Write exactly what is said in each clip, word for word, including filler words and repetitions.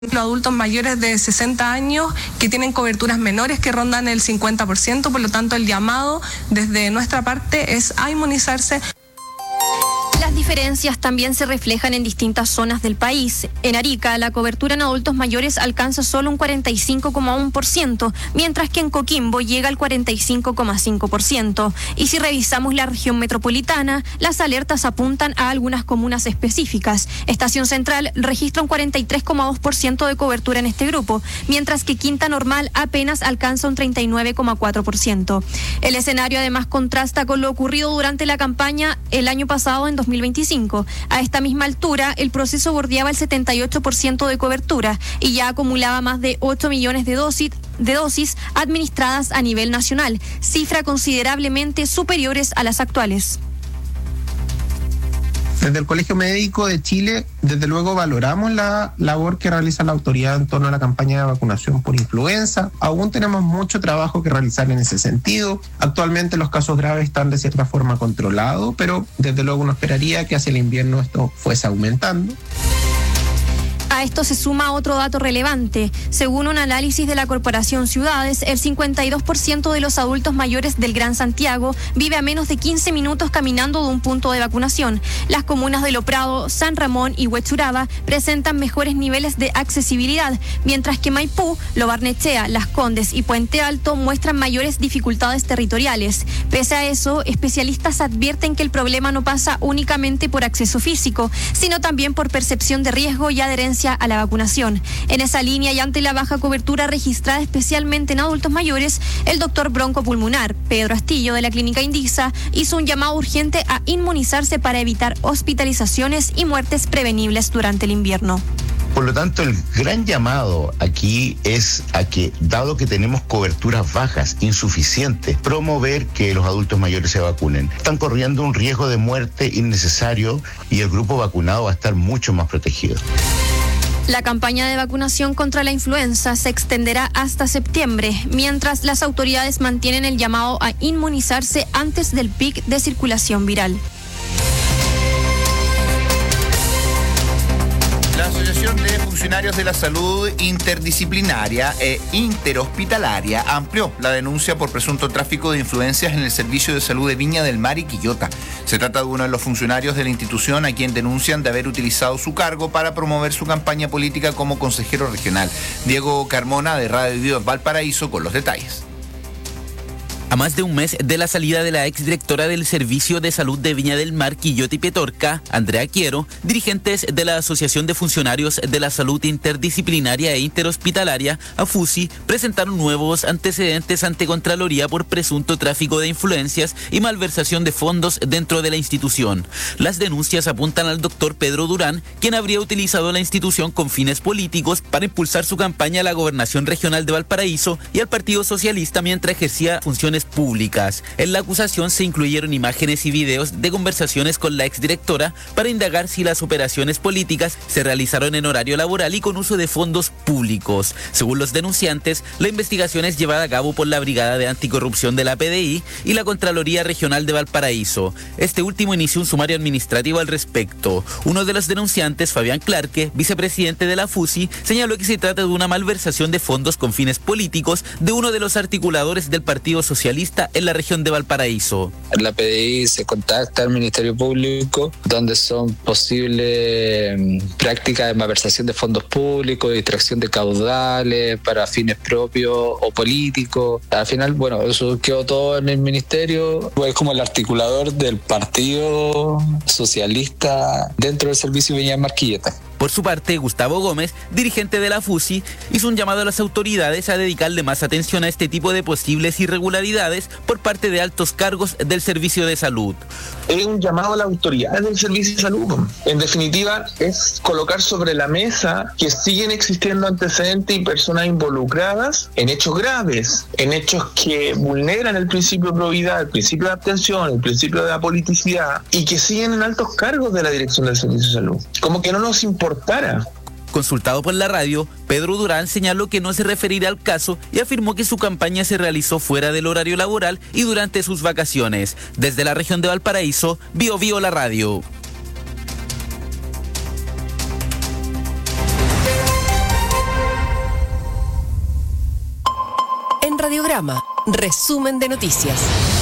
adultos mayores de sesenta años que tienen coberturas menores que rondan el cincuenta por ciento, por lo tanto el llamado desde nuestra parte es a inmunizarse. Las diferencias también se reflejan en distintas zonas del país. En Arica, la cobertura en adultos mayores alcanza solo un cuarenta y cinco coma uno por ciento, mientras que en Coquimbo llega al cuarenta y cinco coma cinco por ciento. Y si revisamos la región metropolitana, las alertas apuntan a algunas comunas específicas. Estación Central registra un cuarenta y tres coma dos por ciento de cobertura en este grupo, mientras que Quinta Normal apenas alcanza un treinta y nueve coma cuatro por ciento. El escenario además contrasta con lo ocurrido durante la campaña el año pasado en dos mil veinticinco. A esta misma altura, el proceso bordeaba el setenta y ocho por ciento de cobertura y ya acumulaba más de ocho millones de dosis, de dosis administradas a nivel nacional, cifra considerablemente superiores a las actuales. Desde el Colegio Médico de Chile, desde luego valoramos la labor que realiza la autoridad en torno a la campaña de vacunación por influenza. Aún tenemos mucho trabajo que realizar en ese sentido. Actualmente los casos graves están de cierta forma controlados, pero desde luego uno esperaría que hacia el invierno esto fuese aumentando. A esto se suma otro dato relevante. Según un análisis de la Corporación Ciudades, el cincuenta y dos por ciento de los adultos mayores del Gran Santiago vive a menos de quince minutos caminando de un punto de vacunación. Las comunas de Loprado, San Ramón y Huechuraba presentan mejores niveles de accesibilidad, mientras que Maipú, Lo Barnechea, Las Condes y Puente Alto muestran mayores dificultades territoriales. Pese a eso, especialistas advierten que el problema no pasa únicamente por acceso físico, sino también por percepción de riesgo y adherencia a la vacunación. En esa línea y ante la baja cobertura registrada especialmente en adultos mayores, el doctor broncopulmonar Pedro Astillo de la Clínica Indisa hizo un llamado urgente a inmunizarse para evitar hospitalizaciones y muertes prevenibles durante el invierno. Por lo tanto, el gran llamado aquí es a que, dado que tenemos coberturas bajas, insuficientes, promover que los adultos mayores se vacunen. Están corriendo un riesgo de muerte innecesario y el grupo vacunado va a estar mucho más protegido. La campaña de vacunación contra la influenza se extenderá hasta septiembre, mientras las autoridades mantienen el llamado a inmunizarse antes del pic de circulación viral. La Asociación de Funcionarios de la Salud Interdisciplinaria e Interhospitalaria amplió la denuncia por presunto tráfico de influencias en el Servicio de Salud de Viña del Mar y Quillota. Se trata de uno de los funcionarios de la institución a quien denuncian de haber utilizado su cargo para promover su campaña política como consejero regional. Diego Carmona, de Radio Viva Valparaíso, con los detalles. A más de un mes de la salida de la exdirectora del Servicio de Salud de Viña del Mar, Quillota y Petorca, Andrea Quiero, dirigentes de la Asociación de Funcionarios de la Salud Interdisciplinaria e Interhospitalaria, AFUSI, presentaron nuevos antecedentes ante Contraloría por presunto tráfico de influencias y malversación de fondos dentro de la institución. Las denuncias apuntan al doctor Pedro Durán, quien habría utilizado la institución con fines políticos para impulsar su campaña a la gobernación regional de Valparaíso y al Partido Socialista mientras ejercía funciones públicas. En la acusación se incluyeron imágenes y videos de conversaciones con la exdirectora para indagar si las operaciones políticas se realizaron en horario laboral y con uso de fondos públicos. Según los denunciantes, la investigación es llevada a cabo por la Brigada de Anticorrupción de la P D I y la Contraloría Regional de Valparaíso. Este último inició un sumario administrativo al respecto. Uno de los denunciantes, Fabián Clarke, vicepresidente de la AFUSI, señaló que se trata de una malversación de fondos con fines políticos de uno de los articuladores del Partido Socialista en la región de Valparaíso. La P D I se contacta al Ministerio Público, donde son posibles prácticas de malversación de fondos públicos, distracción de caudales para fines propios o políticos. Al final, bueno, eso quedó todo en el Ministerio. Es como el articulador del Partido Socialista dentro del Servicio Viña del Mar Quillota. Por su parte, Gustavo Gómez, dirigente de la AFUSI, hizo un llamado a las autoridades a dedicarle más atención a este tipo de posibles irregularidades por parte de altos cargos del Servicio de Salud. Es un llamado a las autoridades del Servicio de Salud. En definitiva, es colocar sobre la mesa que siguen existiendo antecedentes y personas involucradas en hechos graves, en hechos que vulneran el principio de probidad, el principio de abstención, el principio de apoliticidad, y que siguen en altos cargos de la dirección del Servicio de Salud. Como que no nos importara. Consultado por la radio, Pedro Durán señaló que no se referirá al caso y afirmó que su campaña se realizó fuera del horario laboral y durante sus vacaciones. Desde la región de Valparaíso, Bio Bio la radio. Radiograma, resumen de noticias.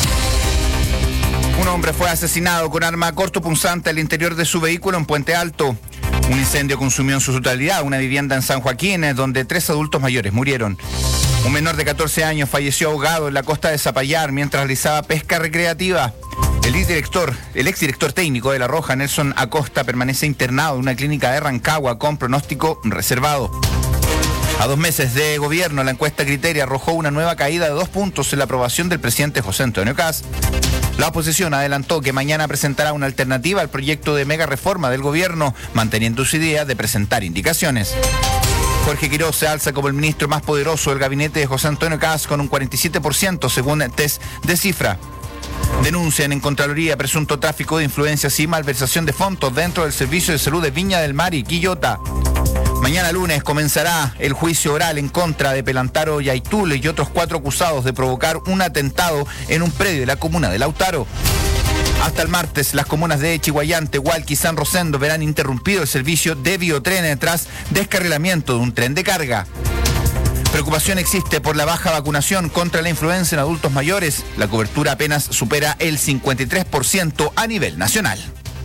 Un hombre fue asesinado con arma cortopunzante al interior de su vehículo en Puente Alto. Un incendio consumió en su totalidad una vivienda en San Joaquín, donde tres adultos mayores murieron. Un menor de catorce años falleció ahogado en la costa de Zapallar mientras realizaba pesca recreativa. El exdirector, el exdirector técnico de La Roja, Nelson Acosta, permanece internado en una clínica de Rancagua con pronóstico reservado. A dos meses de gobierno, la encuesta Criteria arrojó una nueva caída de dos puntos en la aprobación del presidente José Antonio Kast. La oposición adelantó que mañana presentará una alternativa al proyecto de mega reforma del gobierno, manteniendo su idea de presentar indicaciones. Jorge Quiroz se alza como el ministro más poderoso del gabinete de José Antonio Kast con un cuarenta y siete por ciento según test de cifra. Denuncian en Contraloría presunto tráfico de influencias y malversación de fondos dentro del Servicio de Salud de Viña del Mar y Quillota. Mañana lunes comenzará el juicio oral en contra de Pelantaro Yaitul y otros cuatro acusados de provocar un atentado en un predio de la comuna de Lautaro. Hasta el martes, las comunas de Chihuayante, Hualqui y San Rosendo verán interrumpido el servicio de biotrenes tras descarrilamiento de un tren de carga. Preocupación existe por la baja vacunación contra la influenza en adultos mayores. La cobertura apenas supera el cincuenta y tres por ciento a nivel nacional.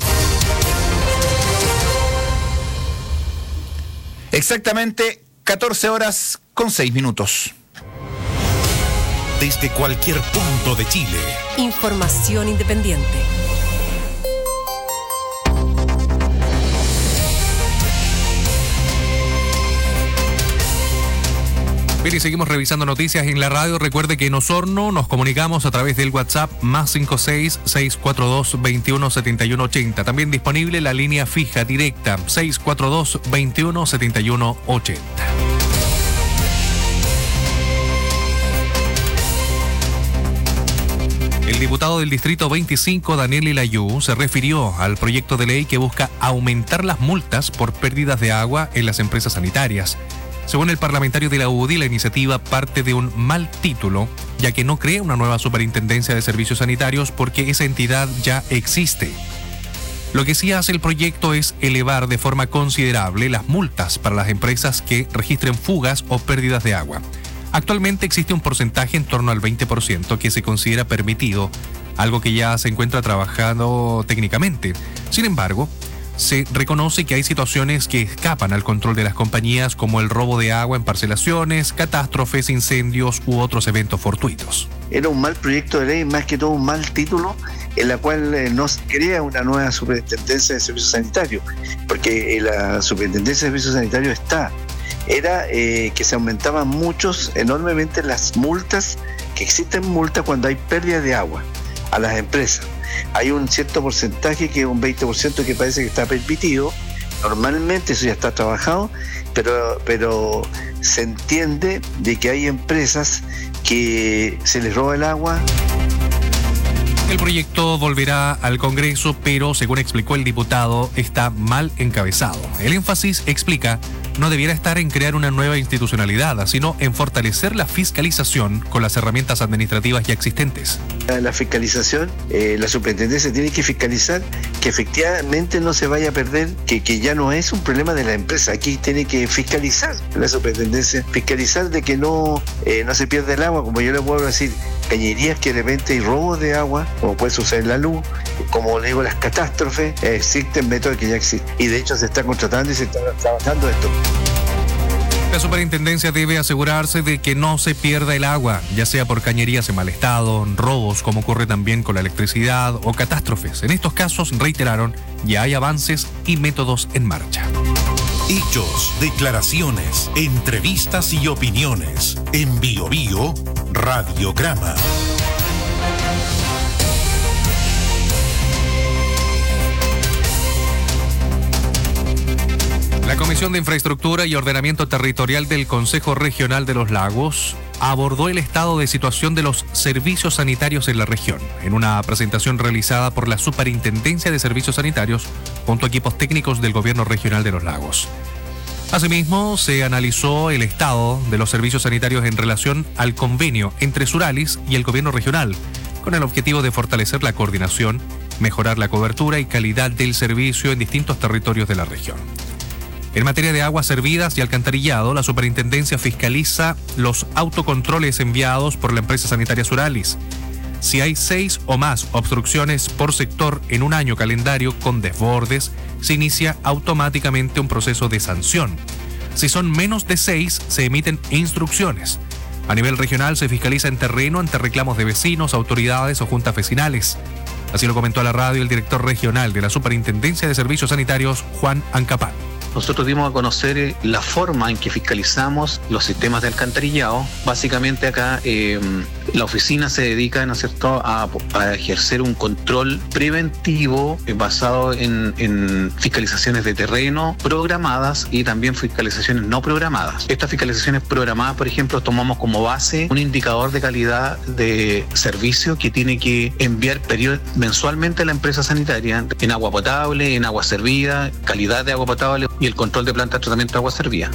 Exactamente catorce horas con seis minutos. Desde cualquier punto de Chile. Información independiente. Bien, y seguimos revisando noticias en la radio. Recuerde que en Osorno nos comunicamos a través del WhatsApp más cinco seis, seis cuatro dos, veintiuno setenta y uno ochenta. También disponible la línea fija directa seis cuatro dos, veintiuno setenta y uno ochenta. El diputado del Distrito veinticinco, Daniel Ilayú, se refirió al proyecto de ley que busca aumentar las multas por pérdidas de agua en las empresas sanitarias. Según el parlamentario de la U D I, la iniciativa parte de un mal título, ya que no crea una nueva superintendencia de servicios sanitarios porque esa entidad ya existe. Lo que sí hace el proyecto es elevar de forma considerable las multas para las empresas que registren fugas o pérdidas de agua. Actualmente existe un porcentaje en torno al veinte por ciento que se considera permitido, algo que ya se encuentra trabajado técnicamente. Sin embargo, se reconoce que hay situaciones que escapan al control de las compañías, como el robo de agua en parcelaciones, catástrofes, incendios u otros eventos fortuitos. Era un mal proyecto de ley, más que todo un mal título, en la cual eh, no se crea una nueva superintendencia de servicios sanitarios, porque eh, la superintendencia de servicios sanitarios está. Era eh, que se aumentaban muchos, enormemente las multas, que existen multas cuando hay pérdida de agua a las empresas. Hay un cierto porcentaje, que es un veinte por ciento, que parece que está permitido. Normalmente eso ya está trabajado, pero, pero se entiende de que hay empresas que se les roba el agua. El proyecto volverá al Congreso, pero según explicó el diputado, está mal encabezado. El énfasis, explica, no debiera estar en crear una nueva institucionalidad, sino en fortalecer la fiscalización con las herramientas administrativas ya existentes. La fiscalización, eh, la superintendencia tiene que fiscalizar que efectivamente no se vaya a perder, que, que ya no es un problema de la empresa. Aquí tiene que fiscalizar la superintendencia, fiscalizar de que no, eh, no se pierda el agua, como yo le puedo decir, cañerías que de repente hay robos de agua, como puede suceder en la luz, como le digo, las catástrofes, eh, existen métodos que ya existen. Y de hecho se está contratando y se está trabajando esto. La superintendencia debe asegurarse de que no se pierda el agua, ya sea por cañerías en mal estado, robos, como ocurre también con la electricidad, o catástrofes. En estos casos, reiteraron, ya hay avances y métodos en marcha. Hechos, declaraciones, entrevistas y opiniones. En Bio Bio, Radiograma. La Comisión de Infraestructura y Ordenamiento Territorial del Consejo Regional de los Lagos abordó el estado de situación de los servicios sanitarios en la región, en una presentación realizada por la Superintendencia de Servicios Sanitarios junto a equipos técnicos del Gobierno Regional de los Lagos. Asimismo, se analizó el estado de los servicios sanitarios en relación al convenio entre Suralis y el Gobierno Regional, con el objetivo de fortalecer la coordinación, mejorar la cobertura y calidad del servicio en distintos territorios de la región. En materia de aguas servidas y alcantarillado, la superintendencia fiscaliza los autocontroles enviados por la empresa sanitaria Suralis. Si hay seis o más obstrucciones por sector en un año calendario con desbordes, se inicia automáticamente un proceso de sanción. Si son menos de seis, se emiten instrucciones. A nivel regional se fiscaliza en terreno ante reclamos de vecinos, autoridades o juntas vecinales. Así lo comentó a la radio el director regional de la Superintendencia de Servicios Sanitarios, Juan Ancapán. Nosotros dimos a conocer la forma en que fiscalizamos los sistemas de alcantarillado. Básicamente acá eh, la oficina se dedica, ¿no es cierto?, a, a ejercer un control preventivo eh, basado en, en fiscalizaciones de terreno programadas y también fiscalizaciones no programadas. Estas fiscalizaciones programadas, por ejemplo, tomamos como base un indicador de calidad de servicio que tiene que enviar period- mensualmente a la empresa sanitaria en agua potable, en agua servida, calidad de agua potable y el control de planta de tratamiento de agua servida.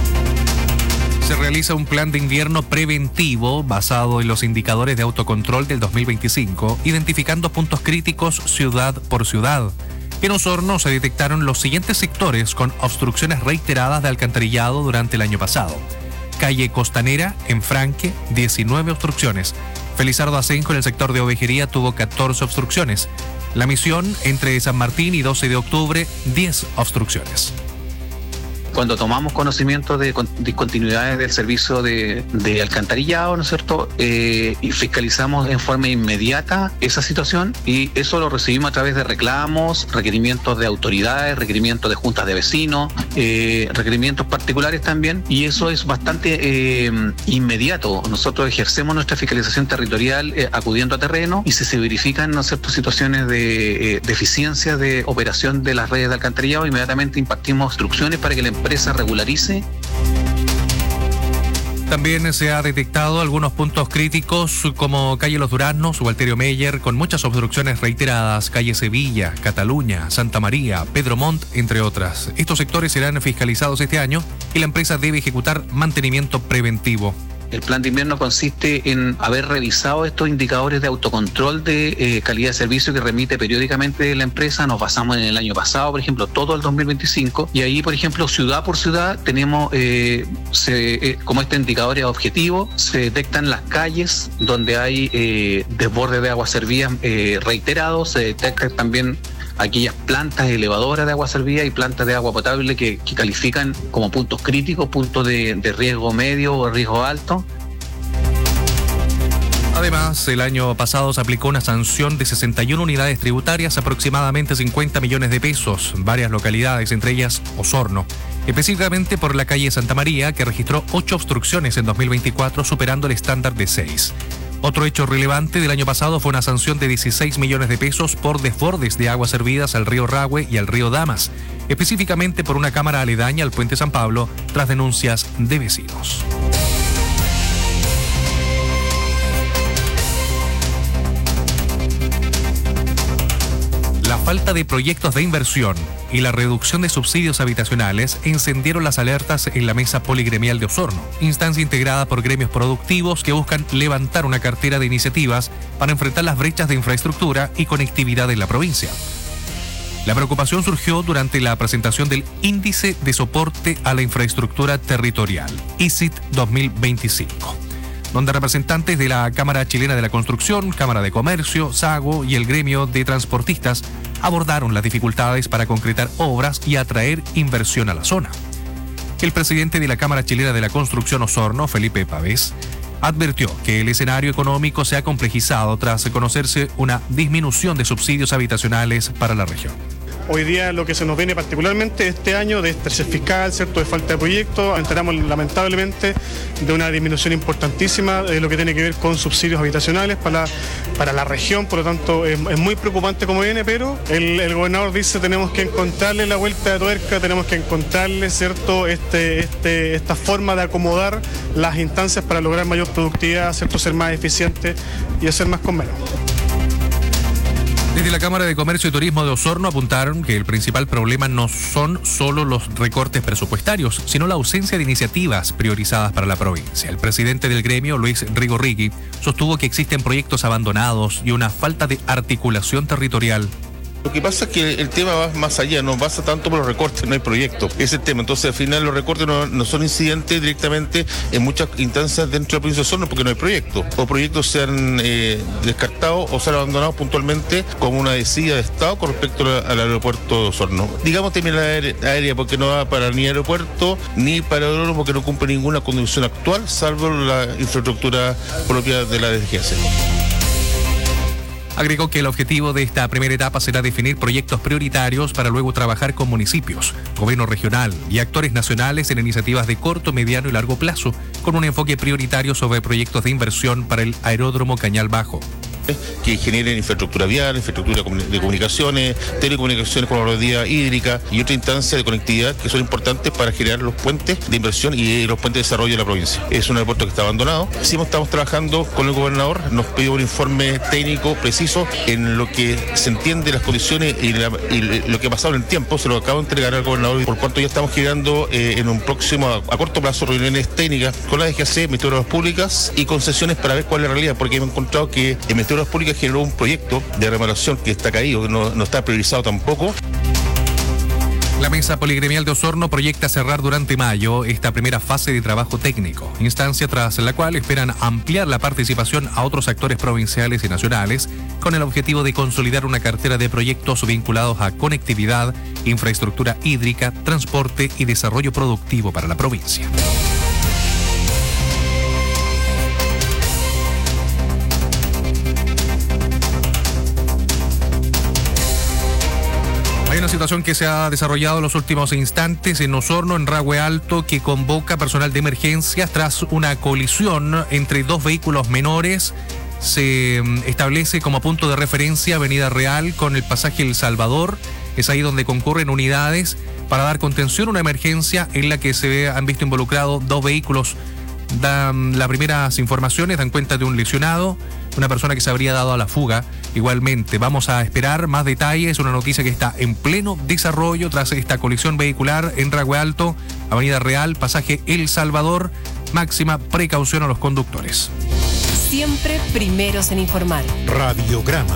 Se realiza un plan de invierno preventivo basado en los indicadores de autocontrol del dos mil veinticinco, identificando puntos críticos ciudad por ciudad. En Osorno se detectaron los siguientes sectores con obstrucciones reiteradas de alcantarillado durante el año pasado. Calle Costanera, en Franque, diecinueve obstrucciones. Felizardo Asenjo, en el sector de Ovejería, tuvo catorce obstrucciones. La Misión, entre San Martín y doce de octubre, diez obstrucciones. Cuando tomamos conocimiento de discontinuidades del servicio de, de alcantarillado, ¿no es cierto?, eh, y fiscalizamos en forma inmediata esa situación, y eso lo recibimos a través de reclamos, requerimientos de autoridades, requerimientos de juntas de vecinos, eh, requerimientos particulares también, y eso es bastante eh, inmediato. Nosotros ejercemos nuestra fiscalización territorial eh, acudiendo a terreno, y si se verifican, ¿no es cierto?, situaciones de eh, deficiencia de operación de las redes de alcantarillado, inmediatamente impartimos instrucciones para que la empresa regularice. También se ha detectado algunos puntos críticos como calle Los Duraznos, Walterio Meyer, con muchas obstrucciones reiteradas, calle Sevilla, Cataluña, Santa María, Pedro Montt, entre otras. Estos sectores serán fiscalizados este año y la empresa debe ejecutar mantenimiento preventivo. El plan de invierno consiste en haber revisado estos indicadores de autocontrol de eh, calidad de servicio que remite periódicamente la empresa. Nos basamos en el año pasado, por ejemplo, todo el dos mil veinticinco, y ahí, por ejemplo, ciudad por ciudad tenemos, eh, se, eh, como este indicador es objetivo, se detectan las calles donde hay eh, desborde de agua servida eh, reiterados, se detectan también aquellas plantas elevadoras de agua servida y plantas de agua potable que, que califican como puntos críticos, puntos de, de riesgo medio o riesgo alto. Además, el año pasado se aplicó una sanción de sesenta y una unidades tributarias, aproximadamente cincuenta millones de pesos, en varias localidades, entre ellas Osorno, específicamente por la calle Santa María, que registró ocho obstrucciones en dos mil veinticuatro, superando el estándar de seis. Otro hecho relevante del año pasado fue una sanción de dieciséis millones de pesos por desbordes de aguas servidas al río Rahue y al río Damas, específicamente por una cámara aledaña al puente San Pablo, tras denuncias de vecinos. La falta de proyectos de inversión y la reducción de subsidios habitacionales encendieron las alertas en la Mesa Poligremial de Osorno, instancia integrada por gremios productivos que buscan levantar una cartera de iniciativas para enfrentar las brechas de infraestructura y conectividad en la provincia. La preocupación surgió durante la presentación del Índice de Soporte a la Infraestructura Territorial, I S I T dos mil veinticinco, donde representantes de la Cámara Chilena de la Construcción, Cámara de Comercio, SAGO y el gremio de transportistas abordaron las dificultades para concretar obras y atraer inversión a la zona. El presidente de la Cámara Chilena de la Construcción Osorno, Felipe Pavés, advirtió que el escenario económico se ha complejizado tras conocerse una disminución de subsidios habitacionales para la región. Hoy día lo que se nos viene particularmente este año de estrés fiscal, ¿cierto?, de falta de proyectos, enteramos lamentablemente de una disminución importantísima de lo que tiene que ver con subsidios habitacionales para la, para la región, por lo tanto es, es muy preocupante como viene, pero el, el gobernador dice tenemos que encontrarle la vuelta de tuerca, tenemos que encontrarle, ¿cierto?, este, este, esta forma de acomodar las instancias para lograr mayor productividad, ¿cierto?, ser más eficiente y hacer más con menos. Desde la Cámara de Comercio y Turismo de Osorno apuntaron que el principal problema no son solo los recortes presupuestarios, sino la ausencia de iniciativas priorizadas para la provincia. El presidente del gremio, Luis Rigorrigui, sostuvo que existen proyectos abandonados y una falta de articulación territorial. Lo que pasa es que el tema va más allá, no pasa tanto por los recortes, no hay proyectos. Ese es el tema. Entonces, al final, los recortes no, no son incidentes directamente en muchas instancias dentro de la provincia de Osorno porque no hay proyectos. O proyectos se han eh, descartado o se han abandonado puntualmente como una decisión de Estado con respecto a, al aeropuerto de Osorno. Digamos terminal aérea, aérea porque no va para ni aeropuerto ni para aeródromo porque no cumple ninguna condición actual, salvo la infraestructura propia de la D G C. Agregó que el objetivo de esta primera etapa será definir proyectos prioritarios para luego trabajar con municipios, gobierno regional y actores nacionales en iniciativas de corto, mediano y largo plazo, con un enfoque prioritario sobre proyectos de inversión para el aeródromo Cañal Bajo. Que generen infraestructura vial, infraestructura de comunicaciones, telecomunicaciones con la red hídrica y otra instancia de conectividad que son importantes para generar los puentes de inversión y los puentes de desarrollo de la provincia. Es un aeropuerto que está abandonado. Sí, estamos trabajando con el gobernador, nos pidió un informe técnico preciso en lo que se entiende las condiciones y, la, y lo que ha pasado en el tiempo. Se lo acabo de entregar al gobernador, por cuanto ya estamos generando eh, en un próximo, a, a corto plazo, reuniones técnicas con la D G C, Ministerio de Obras Públicas y concesiones para ver cuál es la realidad, porque hemos encontrado que el Ministerio de Obras Públicas generó un proyecto de remodelación que está caído, que no, no está priorizado tampoco. La Mesa Poligremial de Osorno proyecta cerrar durante mayo esta primera fase de trabajo técnico, instancia tras la cual esperan ampliar la participación a otros actores provinciales y nacionales con el objetivo de consolidar una cartera de proyectos vinculados a conectividad, infraestructura hídrica, transporte y desarrollo productivo para la provincia. Hay una situación que se ha desarrollado en los últimos instantes en Osorno, en Rahue Alto, que convoca personal de emergencia tras una colisión entre dos vehículos menores. Se establece como punto de referencia Avenida Real con el pasaje El Salvador. Es ahí donde concurren unidades para dar contención a una emergencia en la que se han visto involucrados dos vehículos. Dan las primeras informaciones, dan cuenta de un lesionado, una persona que se habría dado a la fuga. Igualmente, vamos a esperar más detalles, una noticia que está en pleno desarrollo tras esta colisión vehicular en Rahue Alto, Avenida Real, pasaje El Salvador. Máxima precaución a los conductores. Siempre primeros en informar. Radiograma.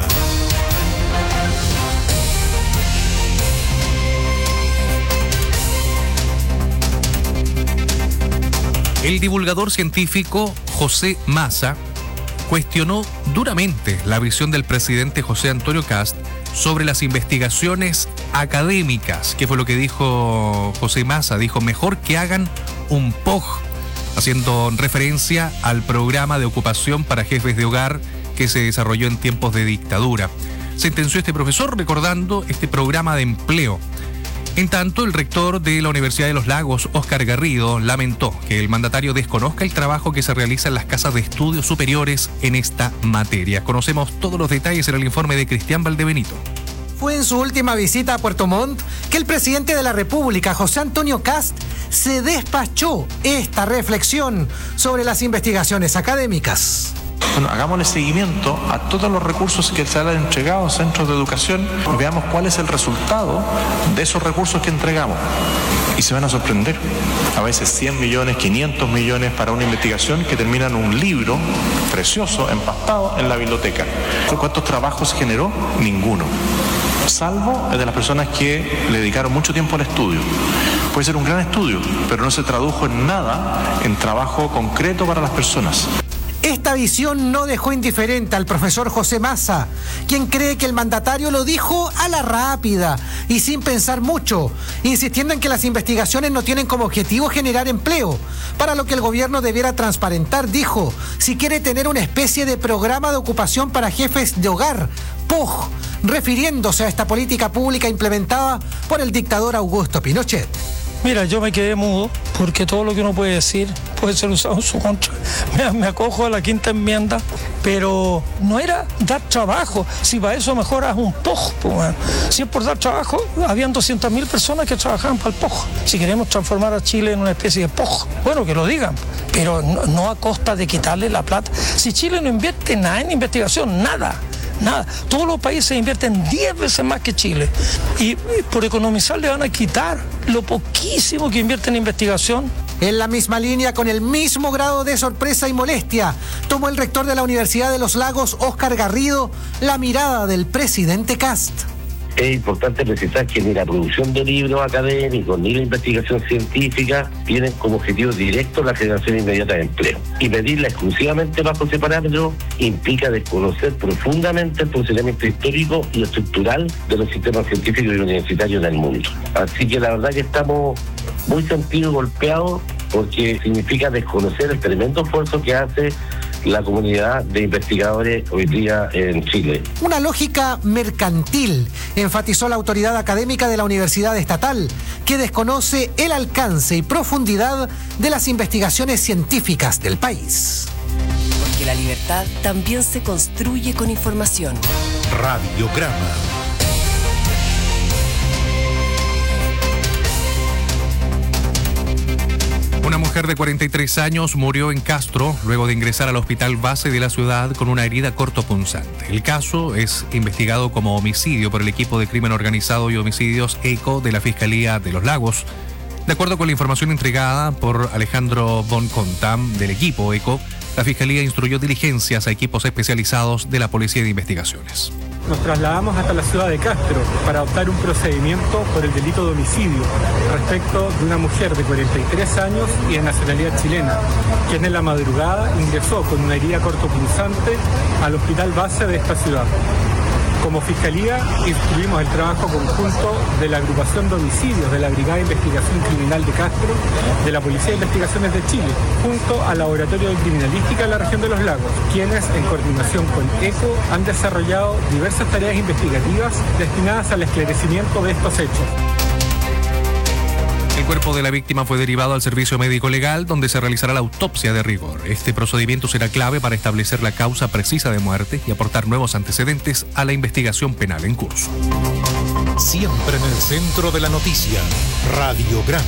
El divulgador científico José Massa cuestionó duramente la visión del presidente José Antonio Kast sobre las investigaciones académicas. ¿Qué fue lo que dijo José Massa? Dijo, mejor que hagan un P O G, haciendo referencia al programa de ocupación para jefes de hogar que se desarrolló en tiempos de dictadura. Sentenció este profesor recordando este programa de empleo. En tanto, el rector de la Universidad de los Lagos, Óscar Garrido, lamentó que el mandatario desconozca el trabajo que se realiza en las casas de estudios superiores en esta materia. Conocemos todos los detalles en el informe de Cristian Valdebenito. Fue en su última visita a Puerto Montt que el presidente de la República, José Antonio Kast, se despachó esta reflexión sobre las investigaciones académicas. Bueno, hagámosle seguimiento a todos los recursos que se han entregado a centros de educación y veamos cuál es el resultado de esos recursos que entregamos. Y se van a sorprender. A veces cien millones, quinientos millones para una investigación que termina en un libro precioso, empastado en la biblioteca. ¿Cuántos trabajos generó? Ninguno. Salvo el de las personas que le dedicaron mucho tiempo al estudio. Puede ser un gran estudio, pero no se tradujo en nada en trabajo concreto para las personas. Esta visión no dejó indiferente al profesor José Massa, quien cree que el mandatario lo dijo a la rápida y sin pensar mucho, insistiendo en que las investigaciones no tienen como objetivo generar empleo, para lo que el gobierno debiera transparentar, dijo, si quiere tener una especie de programa de ocupación para jefes de hogar, P O G, refiriéndose a esta política pública implementada por el dictador Augusto Pinochet. Mira, yo me quedé mudo porque todo lo que uno puede decir puede ser usado en su contra. Me, me acojo a la quinta enmienda, pero no era dar trabajo. Si para eso mejor haz un P O G. Pues, bueno. Si es por dar trabajo, habían doscientas mil personas que trabajaban para el P O G. Si queremos transformar a Chile en una especie de P O G, bueno, que lo digan, pero no, no a costa de quitarle la plata. Si Chile no invierte nada en investigación, nada. Nada, todos los países invierten diez veces más que Chile y, y por economizar le van a quitar lo poquísimo que invierte en investigación. En la misma línea, con el mismo grado de sorpresa y molestia, tomó el rector de la Universidad de los Lagos, Óscar Garrido, la mirada del presidente Kast. Es importante precisar que ni la producción de libros académicos ni la investigación científica tienen como objetivo directo la generación inmediata de empleo. Y pedirla exclusivamente bajo ese parámetro implica desconocer profundamente el funcionamiento histórico y estructural de los sistemas científicos y universitarios en el mundo. Así que la verdad que estamos muy sentidos, golpeados, porque significa desconocer el tremendo esfuerzo que hace la comunidad de investigadores hoy día en Chile. Una lógica mercantil, enfatizó la autoridad académica de la Universidad Estatal, que desconoce el alcance y profundidad de las investigaciones científicas del país. Porque la libertad también se construye con información. Radiograma. Una mujer de cuarenta y tres años murió en Castro luego de ingresar al hospital base de la ciudad con una herida cortopunzante. El caso es investigado como homicidio por el equipo de crimen organizado y homicidios ECO de la Fiscalía de los Lagos. De acuerdo con la información entregada por Alejandro Von Contam del equipo ECO, la Fiscalía instruyó diligencias a equipos especializados de la Policía de Investigaciones. Nos trasladamos hasta la ciudad de Castro para adoptar un procedimiento por el delito de homicidio respecto de una mujer de cuarenta y tres años y de nacionalidad chilena, quien en la madrugada ingresó con una herida cortopunzante al hospital base de esta ciudad. Como Fiscalía, instruimos el trabajo conjunto de la Agrupación de Homicidios de la Brigada de Investigación Criminal de Castro, de la Policía de Investigaciones de Chile, junto al Laboratorio de Criminalística de la región de los Lagos, quienes, en coordinación con ECO, han desarrollado diversas tareas investigativas destinadas al esclarecimiento de estos hechos. El cuerpo de la víctima fue derivado al servicio médico legal, donde se realizará la autopsia de rigor. Este procedimiento será clave para establecer la causa precisa de muerte y aportar nuevos antecedentes a la investigación penal en curso. Siempre en el centro de la noticia, Radiograma.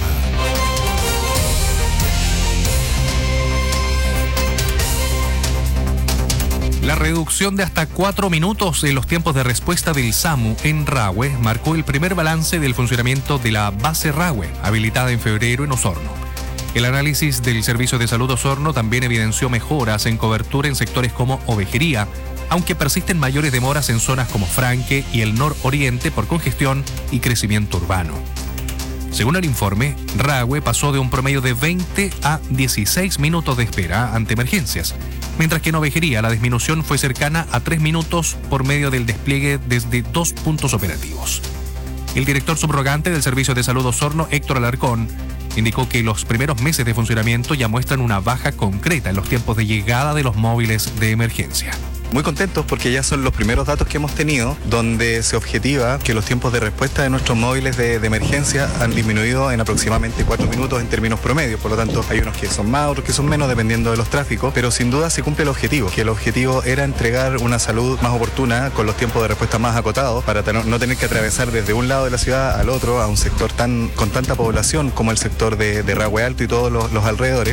La reducción de hasta cuatro minutos en los tiempos de respuesta del SAMU en Rahue marcó el primer balance del funcionamiento de la base Rahue, habilitada en febrero en Osorno. El análisis del Servicio de Salud Osorno también evidenció mejoras en cobertura en sectores como ovejería, aunque persisten mayores demoras en zonas como Franque y el nororiente por congestión y crecimiento urbano. Según el informe, Rahue pasó de un promedio de veinte a dieciséis minutos de espera ante emergencias, mientras que en ovejería la disminución fue cercana a tres minutos por medio del despliegue desde dos puntos operativos. El director subrogante del Servicio de Salud Osorno, Héctor Alarcón, indicó que los primeros meses de funcionamiento ya muestran una baja concreta en los tiempos de llegada de los móviles de emergencia. Muy contentos porque ya son los primeros datos que hemos tenido donde se objetiva que los tiempos de respuesta de nuestros móviles de, de emergencia han disminuido en aproximadamente cuatro minutos en términos promedios. Por lo tanto, hay unos que son más, otros que son menos dependiendo de los tráficos, pero sin duda se cumple el objetivo, que el objetivo era entregar una salud más oportuna con los tiempos de respuesta más acotados para no tener que atravesar desde un lado de la ciudad al otro a un sector tan con tanta población como el sector de, de Rahue Alto y todos los, los alrededores.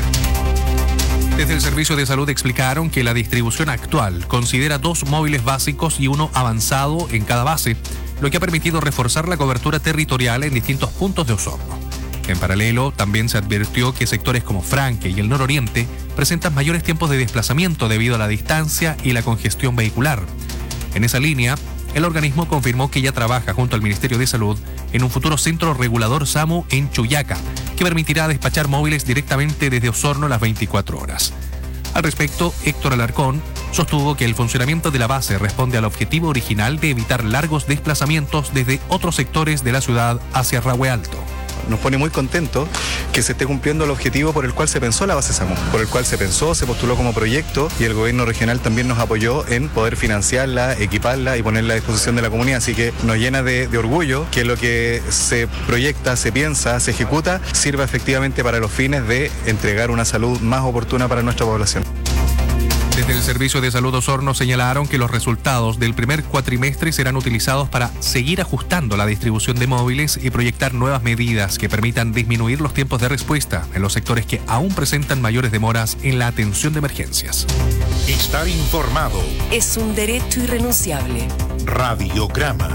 Desde el Servicio de Salud explicaron que la distribución actual considera dos móviles básicos y uno avanzado en cada base, lo que ha permitido reforzar la cobertura territorial en distintos puntos de Osorno. En paralelo, también se advirtió que sectores como Franque y el nororiente presentan mayores tiempos de desplazamiento debido a la distancia y la congestión vehicular. En esa línea, el organismo confirmó que ya trabaja junto al Ministerio de Salud en un futuro centro regulador SAMU en Chuyaca, que permitirá despachar móviles directamente desde Osorno las veinticuatro horas. Al respecto, Héctor Alarcón sostuvo que el funcionamiento de la base responde al objetivo original de evitar largos desplazamientos desde otros sectores de la ciudad hacia Rahue Alto. Nos pone muy contentos que se esté cumpliendo el objetivo por el cual se pensó la base SAMU, por el cual se pensó, se postuló como proyecto y el gobierno regional también nos apoyó en poder financiarla, equiparla y ponerla a disposición de la comunidad. Así que nos llena de, de orgullo que lo que se proyecta, se piensa, se ejecuta, sirva efectivamente para los fines de entregar una salud más oportuna para nuestra población. Desde el Servicio de Salud Osorno señalaron que los resultados del primer cuatrimestre serán utilizados para seguir ajustando la distribución de móviles y proyectar nuevas medidas que permitan disminuir los tiempos de respuesta en los sectores que aún presentan mayores demoras en la atención de emergencias. Estar informado es un derecho irrenunciable. Radiograma.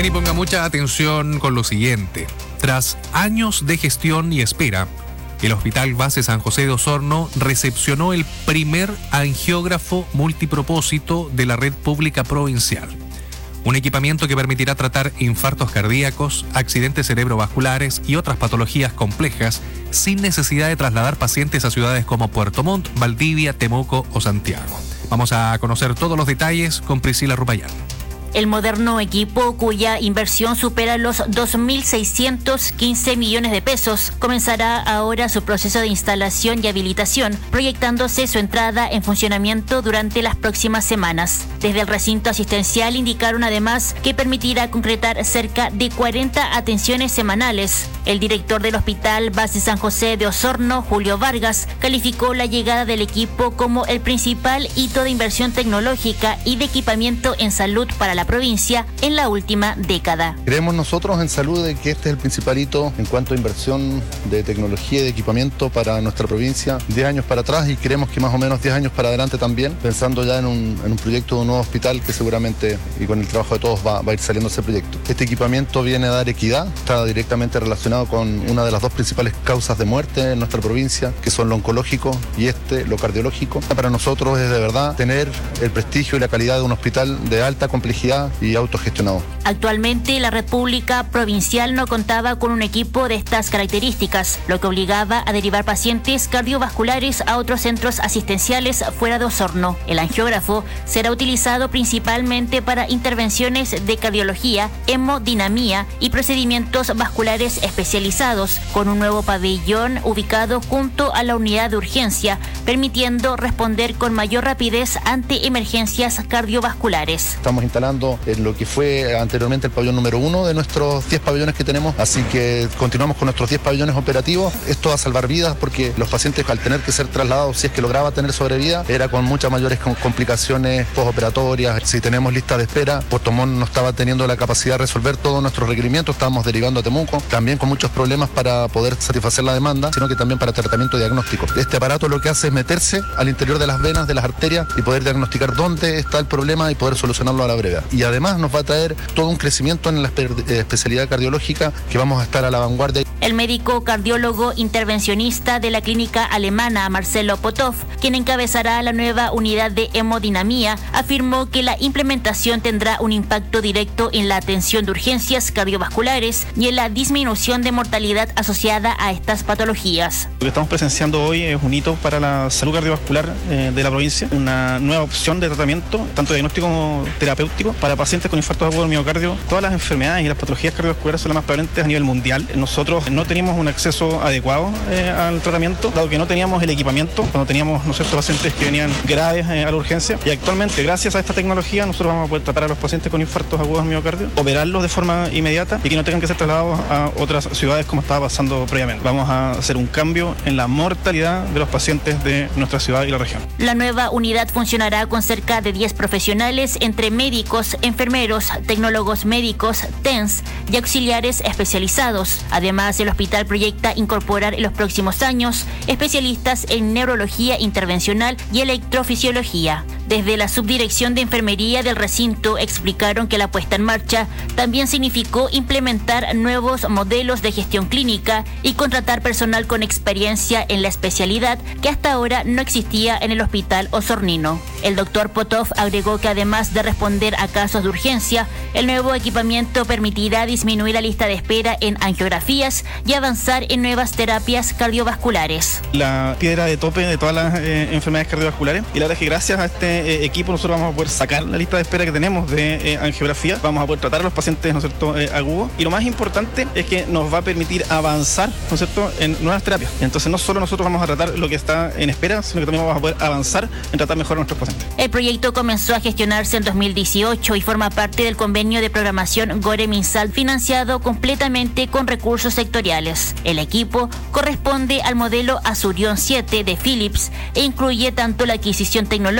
Bien, y ponga mucha atención con lo siguiente. Tras años de gestión y espera, el Hospital Base San José de Osorno recepcionó el primer angiógrafo multipropósito de la red pública provincial. Un equipamiento que permitirá tratar infartos cardíacos, accidentes cerebrovasculares y otras patologías complejas sin necesidad de trasladar pacientes a ciudades como Puerto Montt, Valdivia, Temuco o Santiago. Vamos a conocer todos los detalles con Priscila Rupayán. El moderno equipo, cuya inversión supera los dos mil seiscientos quince millones de pesos, comenzará ahora su proceso de instalación y habilitación, proyectándose su entrada en funcionamiento durante las próximas semanas. Desde el recinto asistencial indicaron además que permitirá concretar cerca de cuarenta atenciones semanales. El director del Hospital Base San José de Osorno, Julio Vargas, calificó la llegada del equipo como el principal hito de inversión tecnológica y de equipamiento en salud para la provincia en la última década. Creemos nosotros en salud de que este es el principal hito en cuanto a inversión de tecnología y de equipamiento para nuestra provincia, diez años para atrás, y creemos que más o menos diez años para adelante también, pensando ya en un, en un proyecto de un nuevo hospital que seguramente, y con el trabajo de todos, va, va a ir saliendo ese proyecto. Este equipamiento viene a dar equidad, está directamente relacionado con una de las dos principales causas de muerte en nuestra provincia, que son lo oncológico y este, lo cardiológico. Para nosotros es de verdad tener el prestigio y la calidad de un hospital de alta complejidad y autogestionado. Actualmente la red pública provincial no contaba con un equipo de estas características, lo que obligaba a derivar pacientes cardiovasculares a otros centros asistenciales fuera de Osorno. El angiógrafo será utilizado principalmente para intervenciones de cardiología, hemodinamía y procedimientos vasculares especializados, con un nuevo pabellón ubicado junto a la unidad de urgencia, permitiendo responder con mayor rapidez ante emergencias cardiovasculares. Estamos instalando en lo que fue anteriormente el pabellón número uno de nuestros diez pabellones que tenemos, así que continuamos con nuestros diez pabellones operativos. Esto va a salvar vidas porque los pacientes, al tener que ser trasladados, si es que lograba tener sobrevida, era con muchas mayores complicaciones postoperatorias. Si tenemos lista de espera, Puerto Montt no estaba teniendo la capacidad de resolver todos nuestros requerimientos, estábamos derivando a Temuco, también con muchos problemas para poder satisfacer la demanda, sino que también para tratamiento diagnóstico. Este aparato lo que hace es meterse al interior de las venas, de las arterias, y poder diagnosticar dónde está el problema y poder solucionarlo a la brevedad. Y además nos va a traer todo un crecimiento en la especialidad cardiológica, que vamos a estar a la vanguardia. El médico cardiólogo intervencionista de la clínica alemana, Marcelo Potov, quien encabezará la nueva unidad de hemodinamía, afirmó que la implementación tendrá un impacto directo en la atención de urgencias cardiovasculares y en la disminución de mortalidad asociada a estas patologías. Lo que estamos presenciando hoy es un hito para la salud cardiovascular eh, de la provincia, una nueva opción de tratamiento, tanto diagnóstico como terapéutico, para pacientes con infartos agudos del miocardio. Todas las enfermedades y las patologías cardiovasculares son las más prevalentes a nivel mundial. Nosotros no teníamos un acceso adecuado eh, al tratamiento, dado que no teníamos el equipamiento, cuando teníamos, ¿no es cierto?, pacientes que venían graves eh, a la urgencia. Y actualmente, gracias a esta tecnología, nosotros vamos a poder tratar a los pacientes con infartos agudos del miocardio, operarlos de forma inmediata y que no tengan que ser trasladados a otras ciudades como estaba pasando previamente. Vamos a hacer un cambio en la mortalidad de los pacientes de nuestra ciudad y la región. La nueva unidad funcionará con cerca de diez profesionales, entre médicos, enfermeros, tecnólogos médicos, T E N S y auxiliares especializados. Además, el hospital proyecta incorporar en los próximos años especialistas en neurología intervencional y electrofisiología. Desde la subdirección de enfermería del recinto explicaron que la puesta en marcha también significó implementar nuevos modelos de gestión clínica y contratar personal con experiencia en la especialidad que hasta ahora no existía en el hospital osornino. El doctor Potov agregó que además de responder a casos de urgencia, el nuevo equipamiento permitirá disminuir la lista de espera en angiografías y avanzar en nuevas terapias cardiovasculares. La piedra de tope de todas las eh, enfermedades cardiovasculares, y la verdad es que gracias a este eh, equipo nosotros vamos a poder sacar la lista de espera que tenemos de eh, angiografía, vamos a poder tratar a los pacientes, ¿no es cierto?, eh, agudos, y lo más importante es que nos va a permitir avanzar, ¿no es cierto?, en nuevas terapias. Entonces no solo nosotros vamos a tratar lo que está en espera, sino que también vamos a poder avanzar en tratar mejor a nuestros pacientes. El proyecto comenzó a gestionarse en dos mil dieciocho y forma parte del convenio de programación Gore-Minsal, financiado completamente con recursos sectoriales. El equipo corresponde al modelo Azurion siete de Philips e incluye tanto la adquisición tecnológica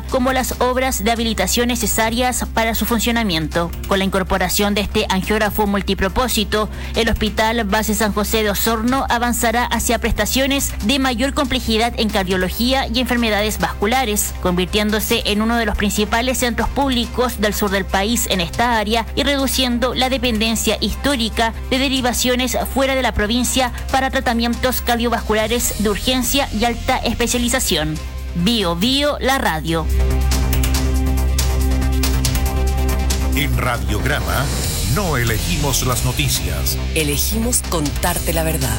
pública como las obras de habilitación necesarias para su funcionamiento. Con la incorporación de este angiógrafo multipropósito, el Hospital Base San José de Osorno avanzará hacia prestaciones de mayor complejidad en cardiología y enfermedades vasculares, convirtiéndose en uno de los principales centros públicos del sur del país en esta área y reduciendo la dependencia histórica de derivaciones fuera de la provincia para tratamientos cardiovasculares de urgencia y alta especialización. Bio Bio, la radio. En Radiograma no elegimos las noticias. Elegimos contarte la verdad.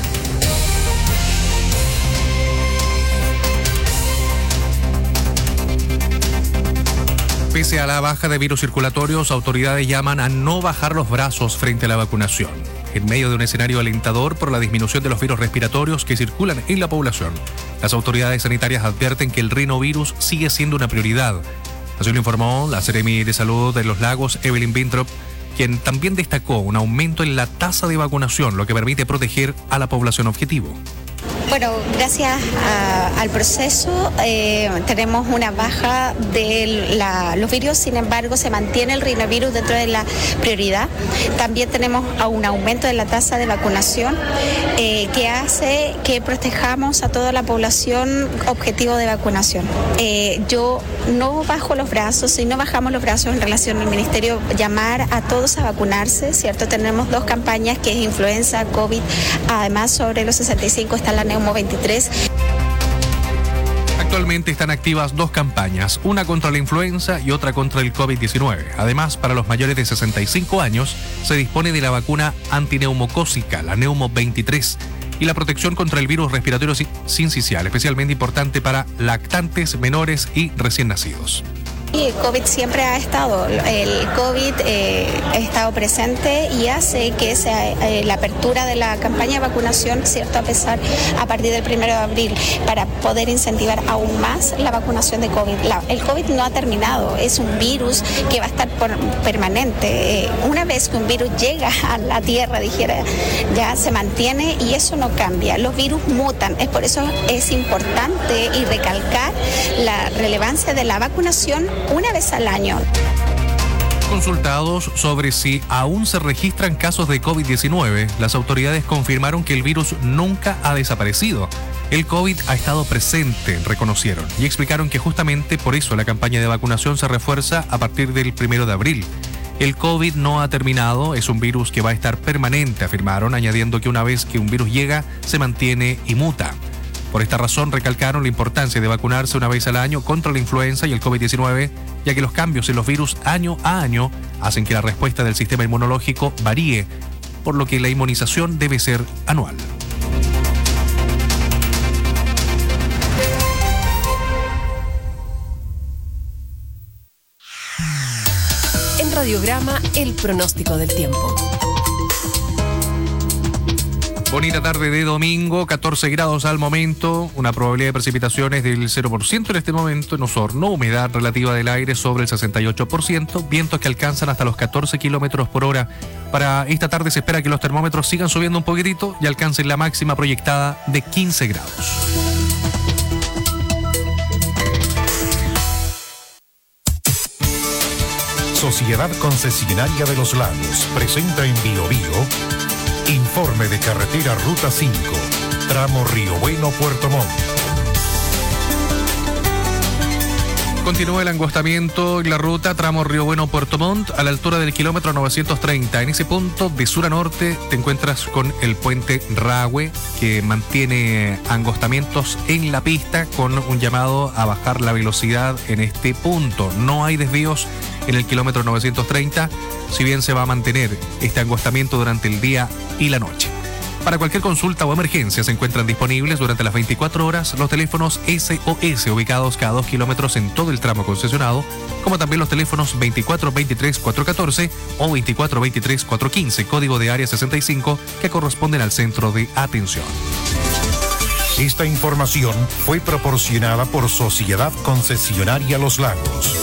Pese a la baja de virus circulatorios, autoridades llaman a no bajar los brazos frente a la vacunación. En medio de un escenario alentador por la disminución de los virus respiratorios que circulan en la población, las autoridades sanitarias advierten que el rinovirus sigue siendo una prioridad. Así lo informó la Seremi de Salud de Los Lagos, Evelyn Bintrop, quien también destacó un aumento en la tasa de vacunación, lo que permite proteger a la población objetivo. Bueno, gracias a, al proceso eh, tenemos una baja de la, los virus, sin embargo se mantiene el rinovirus dentro de la prioridad. También tenemos a un aumento de la tasa de vacunación eh, que hace que protejamos a toda la población objetivo de vacunación. Eh, yo no bajo los brazos y no bajamos los brazos en relación al Ministerio, llamar a todos a vacunarse, ¿cierto? Tenemos dos campañas que es influenza, COVID, además sobre los sesenta y cinco está la Neumo veintitrés. Actualmente están activas dos campañas, una contra la influenza y otra contra el COVID diecinueve. Además, para los mayores de sesenta y cinco años, se dispone de la vacuna antineumocócica, la Neumo veintitrés, y la protección contra el virus respiratorio sincicial, especialmente importante para lactantes, menores y recién nacidos. Y el COVID siempre ha estado, el COVID eh, ha estado presente y hace que sea, eh, la apertura de la campaña de vacunación, cierto, a pesar a partir del primero de abril, para poder incentivar aún más la vacunación de COVID. La, el COVID no ha terminado, es un virus que va a estar por, permanente. Eh, una vez que un virus llega a la Tierra, dijera, ya se mantiene y eso no cambia. Los virus mutan, es por eso es importante y recalcar la relevancia de la vacunación una vez al año. Consultados sobre si aún se registran casos de COVID diecinueve, las autoridades confirmaron que el virus nunca ha desaparecido. El COVID ha estado presente, reconocieron, y explicaron que justamente por eso la campaña de vacunación se refuerza a partir del primero de abril. El COVID no ha terminado, es un virus que va a estar permanente, afirmaron, añadiendo que una vez que un virus llega, se mantiene y muta. Por esta razón, recalcaron la importancia de vacunarse una vez al año contra la influenza y el COVID diecinueve, ya que los cambios en los virus año a año hacen que la respuesta del sistema inmunológico varíe, por lo que la inmunización debe ser anual. En Radiograma, el pronóstico del tiempo. Bonita tarde de domingo, catorce grados al momento, una probabilidad de precipitaciones del cero por ciento en este momento en Osorno, humedad relativa del aire sobre el sesenta y ocho por ciento, vientos que alcanzan hasta los catorce kilómetros por hora. Para esta tarde se espera que los termómetros sigan subiendo un poquitito y alcancen la máxima proyectada de quince grados. Sociedad Concesionaria de los Lagos presenta en Bio Bio informe de carretera Ruta cinco, tramo Río Bueno, Puerto Montt. Continúa el angostamiento en la ruta tramo Río Bueno, Puerto Montt a la altura del kilómetro novecientos treinta. En ese punto, de sur a norte, te encuentras con el puente Rahue, que mantiene angostamientos en la pista con un llamado a bajar la velocidad en este punto. No hay desvíos en el kilómetro novecientos treinta, si bien se va a mantener este angostamiento durante el día y la noche. Para cualquier consulta o emergencia se encuentran disponibles durante las veinticuatro horas los teléfonos S O S ubicados cada dos kilómetros en todo el tramo concesionado, como también los teléfonos veinticuatro veintitrés cuatrocientos catorce o veinticuatro veintitrés cuatrocientos quince, código de área sesenta y cinco, que corresponden al centro de atención. Esta información fue proporcionada por Sociedad Concesionaria Los Lagos.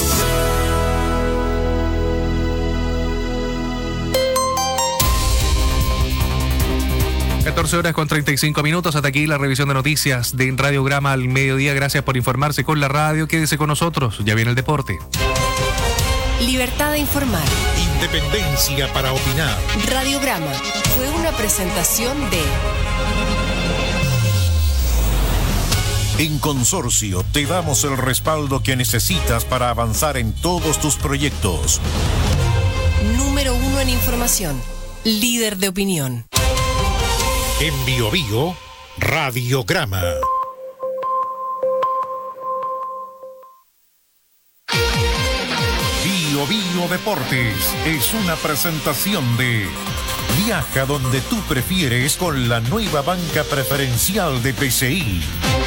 catorce horas con treinta y cinco minutos. Hasta aquí la revisión de noticias de Radiograma al mediodía. Gracias por informarse con la radio. Quédese con nosotros. Ya viene el deporte. Libertad de informar. Independencia para opinar. Radiograma fue una presentación de... En Consorcio te damos el respaldo que necesitas para avanzar en todos tus proyectos. Número uno en información. Líder de opinión. En Bio Bio, Radiograma. Bio Bio Deportes es una presentación de Viaja donde tú prefieres con la nueva banca preferencial de P C I.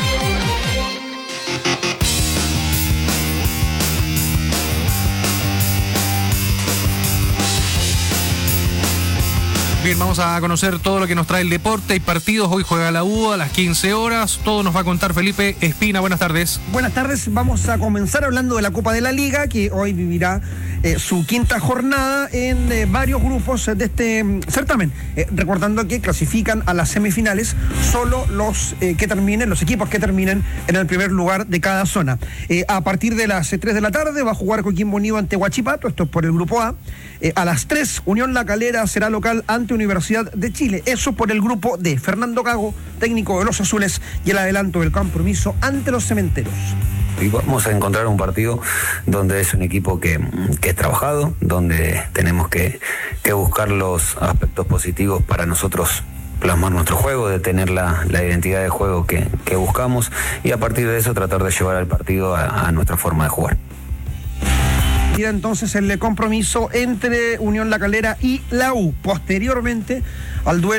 Bien, vamos a conocer todo lo que nos trae el deporte y partidos. Hoy juega la U a las quince horas. Todo nos va a contar Felipe Espina. Buenas tardes. Buenas tardes. Vamos a comenzar hablando de la Copa de la Liga, que hoy vivirá eh, su quinta jornada en eh, varios grupos de este mm, certamen. Eh, recordando que clasifican a las semifinales solo los eh, que terminen, los equipos que terminen en el primer lugar de cada zona. Eh, a partir de las tres de la tarde va a jugar Coquimbo Unido ante Huachipato, esto es por el grupo A. Eh, a las tres, Unión La Calera será local ante Universidad de Chile. Eso por el grupo D. Fernando Gago, técnico de los Azules, y el adelanto del compromiso ante los Cementeros. Y vamos a encontrar un partido donde es un equipo que, que es trabajado, donde tenemos que, que buscar los aspectos positivos para nosotros plasmar nuestro juego, de tener la, la identidad de juego que, que buscamos, y a partir de eso tratar de llevar al partido a, a nuestra forma de jugar. Y entonces el compromiso entre Unión La Calera y la U. Posteriormente al duelo